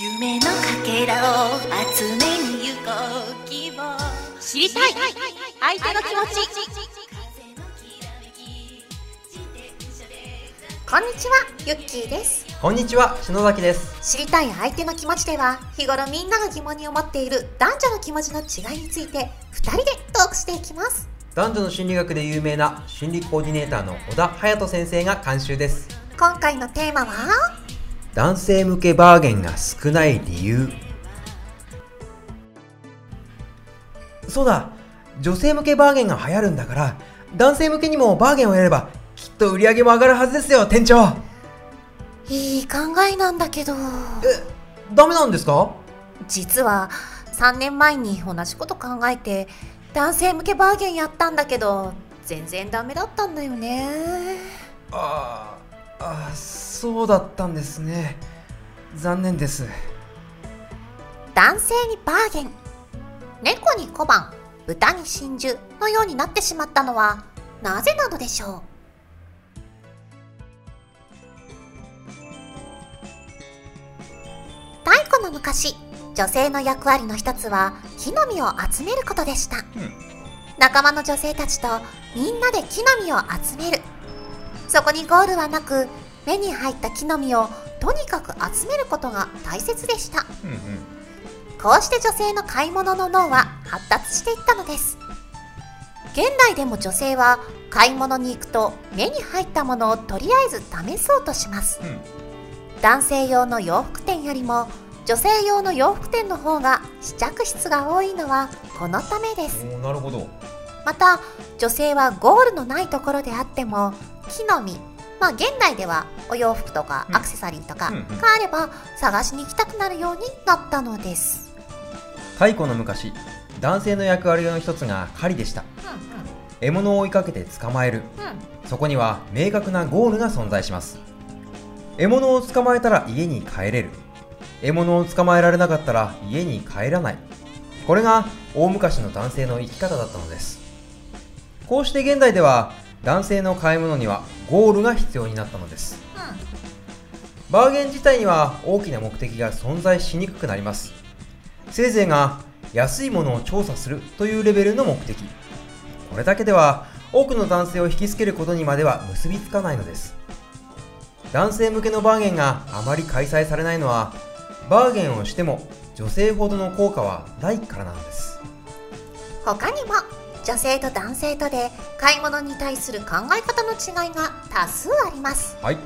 夢のかけらを集めに行こう希望知りたい相手の気持ち。 こんにちは、ゆっきーです。 こんにちは、篠崎です。 知りたい相手の気持ちでは、日頃みんなが疑問に思っている男女の気持ちの違いについて2人でトークしていきます。 男女の心理学で有名な心理コーディネーターの小田隼人先生が監修です。 今回のテーマは男性向けバーゲンが少ない理由。そうだ、女性向けバーゲンが流行るんだから、男性向けにもバーゲンをやればきっと売り上げも上がるはずですよ、店長。 いい考えなんだけど。 ダメなんですか？ 実は3年前に同じこと考えて男性向けバーゲンやったんだけど、全然ダメだったんだよね。 そうだったんですね。残念です。 男性にバーゲン、猫に小判、豚に真珠のようになってしまったのはなぜなのでしょう。太古の昔、女性の役割の一つは木の実を集めることでした。仲間の女性たちとみんなで木の実を集める。そこにゴールはなく、目に入った木の実をとにかく集めることが大切でした。こうして女性の買い物の脳は発達していったのです。現代でも女性は買い物に行くと目に入ったものをとりあえず試そうとします。男性用の洋服店よりも女性用の洋服店の方が試着室が多いのはこのためです。 なるほど。 また女性はゴールのないところであっても木の実、現代ではお洋服とかアクセサリーとかがあれば探しに行きたくなるようになったのです。 太古の昔、男性の役割の一つが狩りでした。獲物を追いかけて捕まえる。そこには明確なゴールが存在します。獲物を捕まえたら家に帰れる。獲物を捕まえられなかったら家に帰らない。これが大昔の男性の生き方だったのです。こうして現代では男性の買い物にはゴールが必要になったのです。バーゲン自体には大きな目的が存在しにくくなります。せいぜいが安いものを調査するというレベルの目的。これだけでは多くの男性を引きつけることにまでは結びつかないのです。男性向けのバーゲンがあまり開催されないのは、バーゲンをしても女性ほどの効果はないからなんです。 他にも女性と男性とで買い物に対する考え方の違いが多数あります。 1、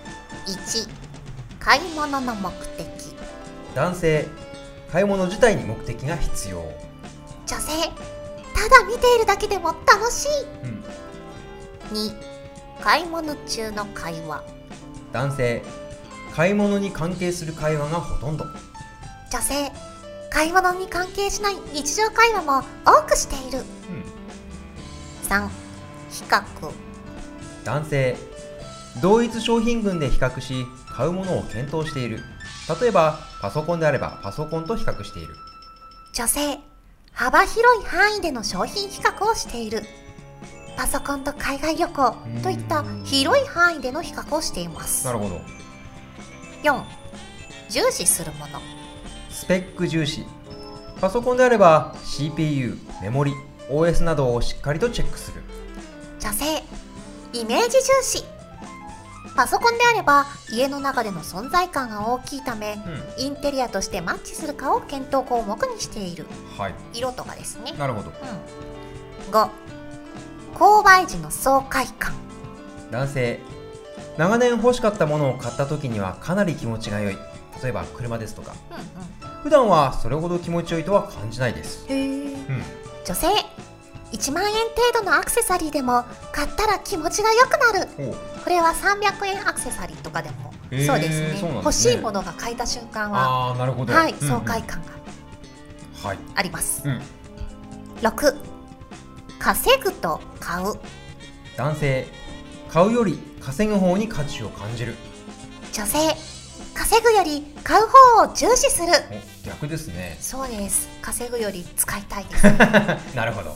買い物の目的。 男性、買い物自体に目的が必要。 女性、ただ見ているだけでも楽しい。2、買い物中の会話。 男性、買い物に関係する会話がほとんど。 女性、買い物に関係しない日常会話も多くしている。3、比較。 男性、同一商品群で比較し買うものを検討している。例えばパソコンであればパソコンと比較している。 女性、幅広い範囲での商品比較をしている。パソコンと海外旅行といった広い範囲での比較をしています。 なるほど。 4、重視するもの。 スペック重視。パソコンであれば CPU、メモリ、OS などをしっかりとチェックする。 女性、イメージ重視。パソコンであれば家の中での存在感が大きいため、インテリアとしてマッチするかを検討項目にしている。色とかですね。 なるほど。 5、購買時の爽快感。 男性、長年欲しかったものを買った時にはかなり気持ちが良い。例えば車ですとか。普段はそれほど気持ちよいとは感じないです。 女性、1万円程度のアクセサリーでも買ったら気持ちが良くなる。これは300円アクセサリーとかでもそうですね。欲しいものが買えた瞬間は爽快感があります。6、稼ぐと買う。 男性、買うより稼ぐ方に価値を感じる。 女性、稼ぐより買う方を重視する。 逆ですね。 そうです。稼ぐより使いたいです。 なるほど。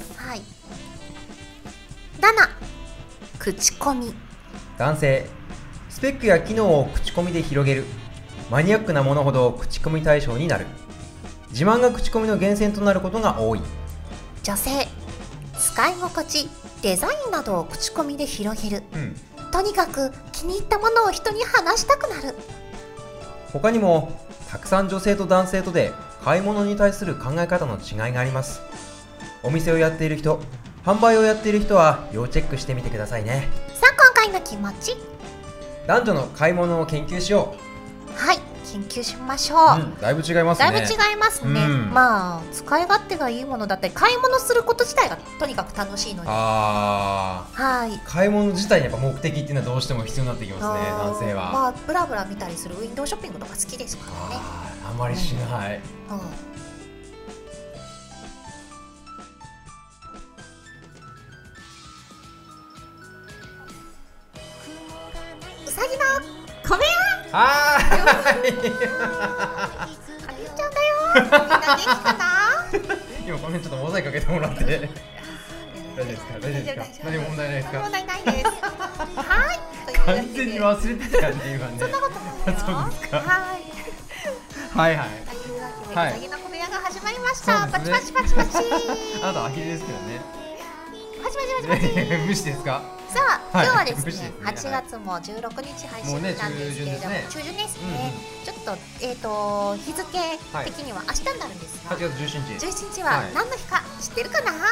7、口コミ。 男性、スペックや機能を口コミで広げる。 マニアックなものほど口コミ対象になる。自慢が口コミの源泉となることが多い。 女性、使い心地、デザインなどを口コミで広げる、とにかく気に入ったものを人に話したくなる。 他にもたくさん女性と男性とで買い物に対する考え方の違いがあります。お店をやっている人、販売をやっている人は要チェックしてみてくださいね。 さあ今回の気持ち、 男女の買い物を研究しよう。はい、研究しましょう。 だいぶ違いますね。 だいぶ違いますね。まあ使い勝手がいいものだったり、買い物すること自体がとにかく楽しいので、はい、 買い物自体にやっぱ目的っていうのはどうしても必要になってきますね、男性は。 まあブラブラ見たりするウィンドウショッピングとか好きですからね。 あんまりしない。 うさぎの小部屋。 あげちゃんだよ。みんな元気かな。 今この辺ちょっとモザイクかけてもらって大丈夫ですか？大丈夫ですか？何も問題ないですか？ 問題ないです。はい。 完全に忘れてたよね今ね。 そんなことないよ。 そうですか？ はい。 はいはい。 というわけで、うさぎの小部屋が始まりました。パチパチパチパチ。 あなたアヒルですけどね。 パチパチパチパチ。 無視ですか？ さあ、今日はですね、8月も16日配信なんですけれども、中旬ですね。ちょっと日付的には明日になるんですが、 8月17日。 17日は何の日か知ってるかな？ はい。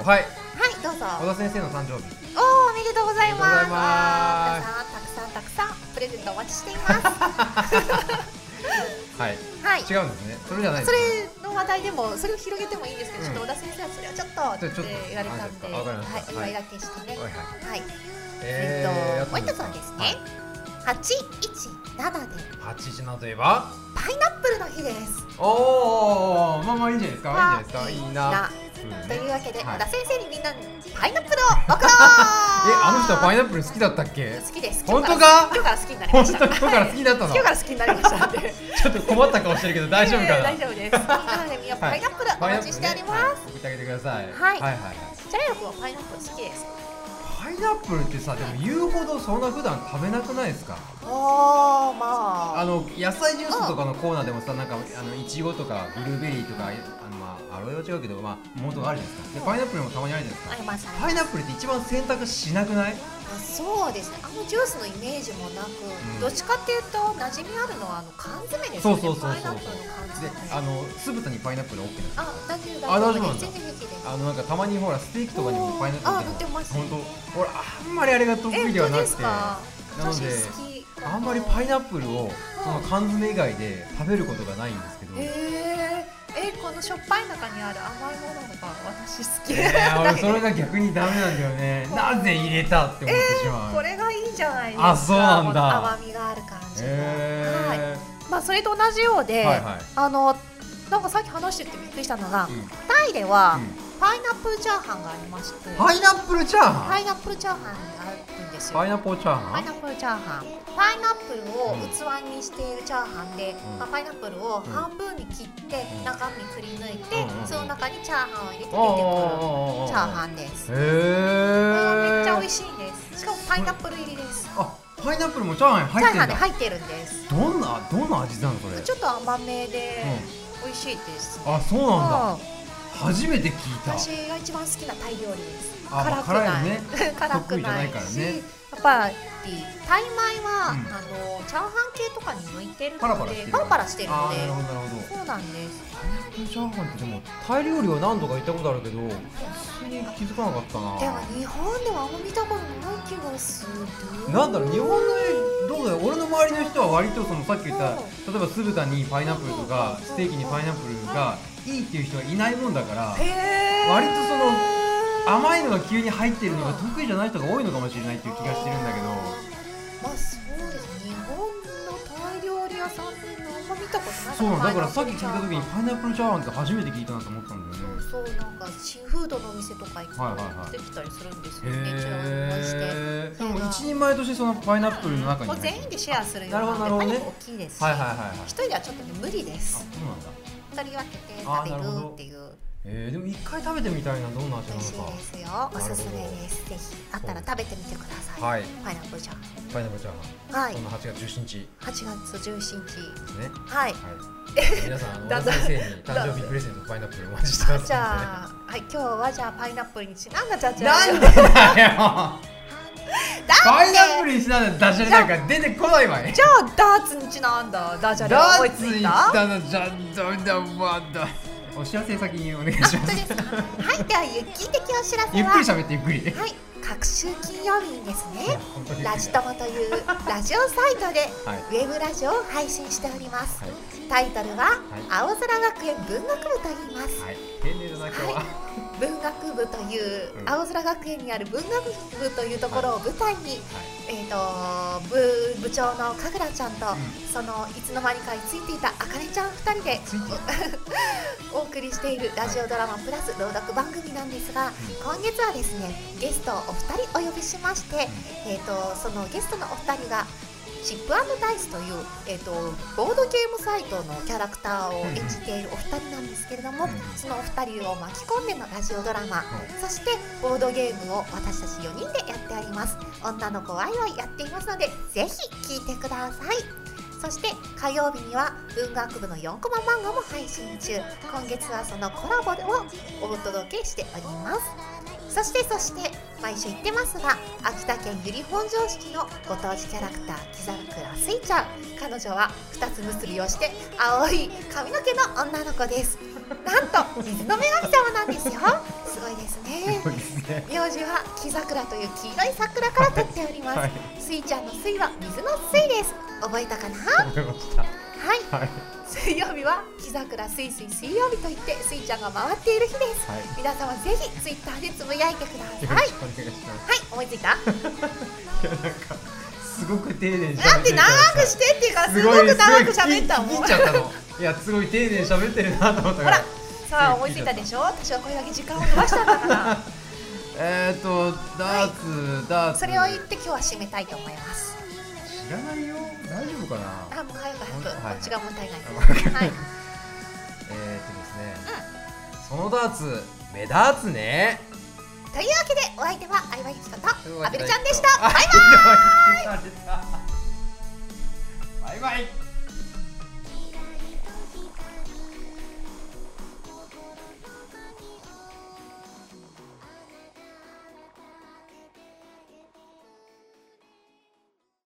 はい、どうぞ。 小田先生の誕生日。 おめでとうございます。 たくさんプレゼントお待ちしています。 はい。違うんですね。それじゃない。 それの話題でもそれを広げてもいいんですけど、ちょっと小田先生はそれはちょっとって言われたんで、はい、お祝いだけしてね。はい。もう一つはですね、817で。 817といえばパイナップルの日です。 おお、まあいいんじゃないですか。いいな。 というわけで、小田先生にみんなパイナップルを送ろう。 あの人はパイナップル好きだったっけ？ 好きです。 本当か？ 今日から好きになりました。 今日から好きだったの？ 今日から好きになりましたんで。 ちょっと困った顔してるけど大丈夫かな？ 大丈夫です。なのでみんなパイナップルお待ちしております。 送ってあげてください。 はい。ジャイアン君はパイナップル好きですか？ パイナップルってさ、でも言うほどそんな普段食べなくないですか？ まあ野菜ジュースとかのコーナーでもさ、なんかいちごとかブルーベリーとかアロエは違うけど、元があるじゃないですか。でパイナップルもたまにあるじゃないですか。 あります。 パイナップルって一番選択しなくない？ そうですね。ジュースのイメージもなく、どっちかっていうと馴染みあるのは缶詰ですね。 そう。 パイナップルの缶詰。 で酢豚にパイナップル OK ですか？ 大丈夫なんだ。 全然平気です。なんかたまにほらステーキとかにもパイナップル塗ってます。 本当。俺あんまりあれが得意ではなくて。なのであんまりパイナップルをその缶詰以外で食べることがないんですけど。 このしょっぱい中にある甘いものが私好き。 俺それが逆にダメなんだよね。なぜ入れたって思ってしまう。 これがいいじゃないですか。 あ、そうなんだ。 甘みがある感じが。それと同じようで、なんかさっき話しててびっくりしたのが、タイではパイナップルチャーハンがありまして。 パイナップルチャーハン？ パイナップルチャーハンがあるんですよ。 パイナップルチャーハン？ パイナップルチャーハン。パイナップルを器にしているチャーハンで、パイナップルを半分に切って中身くり抜いて、その中にチャーハンを入れて出てくるチャーハンです。これはめっちゃ美味しいです。しかもパイナップル入りです。 パイナップルもチャーハン入ってるんだ。 チャーハンで入ってるんです。 どんな味なのこれ？ ちょっと甘めで美味しいです。 あ、そうなんだ。初めて聞いた。 私が一番好きなタイ料理です。 辛くない。 辛くないし、やっぱりタイ米はチャーハン系とかに向いてるのでパラパラしてるので。そうなんです。 パイナップルチャーハンってでもタイ料理は何度か行ったことあるけど、普通に気づかなかったな。 でも日本ではあんま見たことない気がする。 なんだろう、日本のどうだよ。俺の周りの人は割とそのさっき言った例えば酢豚にパイナップルとかステーキにパイナップルがいいっていう人はいないもんだから、割とその甘いのが急に入ってるのが得意じゃない人が多いのかもしれないっていう気がしてるんだけど。 そうです。日本のタイ料理屋さんであんま見たことない。 そうだからさっき聞いた時にパイナップルチャーハンって初めて聞いたなと思ったんだよね。 そうなんかシーフードのお店とか行くと出てきたりするんですよね。チラシして。 でも一人前としてそのパイナップルの中に全員でシェアするようなので大きいですし、一人ではちょっと無理です。取り分けて食べるっていう。 でも一回食べてみたいな、どんな味な美味しいのか。 ですよ。おすすめです。ぜひあったら食べてみてください。 はい。 パイナップルチャーハパイナップルチャーン。はいハン。そんな8月17日で 8月17日。 すね。 はい。 はい。皆さん、小だんだん田先生に誕生日プレゼントパイナップルお待ちしてますんで。 じゃあ、はい、今日はじゃあパイナップルにちなんだじゃじゃなんでだよ。 だパイナップってルにしなのダジャレなんか出てこないわい。 じゃあダーツにちなんだダジャレダ思いつーツにしいた。 たのじゃんどんだまだ。お知らせ先にお願いします。 本当ですか。はい、ではゆっきー的お知らせは、 ゆっくり喋ってゆっくり。 はい、各週金曜日にですね、 本当にラジトモというラジオサイトではいウェブラジオを配信しております。 はいタイトルは、青空学園文学部と言います。 はい。丁寧だな今日は。 文学部という、 うん青空学園にある文学部というところを舞台に、部長の神楽ちゃんと、そのいつの間にかについていたあかねちゃん2人でついてるお送りしているラジオドラマプラス朗読番組なんですが、今月はですねゲストをお二人お呼びしまして、そのゲストのお二人がチップ&ダイスという、ボードゲームサイトのキャラクターを演じているお二人なんですけれども、そのお二人を巻き込んでのラジオドラマ、そしてボードゲームを私たち4人でやっております。女の子ワイワイやっていますので、ぜひ聞いてください。そして火曜日には文学部の4コマ漫画も配信中。今月はそのコラボをお届けしております。そして毎週言ってますが、秋田県由利本荘市のご当地キャラクター木桜すいちゃん。彼女は2つ結びをして青い髪の毛の女の子です。なんと水の女神様なんですよ。すごいですね。 そうですね。 名字は木桜という黄色い桜から取っております。 はいすいちゃんのすいは水のすいです。覚えたかな。 覚えました。 はい、 はい。 水曜日は木桜すいすい水曜日といってすいちゃんが回っている日です。 はい。 皆様ぜひツイッターでつぶやいてください。 よろしくお願いします。 はい、思いついた。 いやなんかすごく丁寧に喋なんでってるから長くしてっていうからすごく長く喋ったもん。 切っちゃったの。いやすごい丁寧に喋ってるなと思ったから。 ほら、さあ思いついたでしょ。私はこれだけ時間を伸ばしたんだから。 ダーツ。 それを言って今日は締めたいと思います。 知らないよ。大丈夫かな。 あ、もう早くはいこっちがもったいない。 はいはい。 ですね。そのダーツ目立つね。 というわけでお相手は相葉ゆきことアベルちゃんでした。 バイバイ。バイバイ。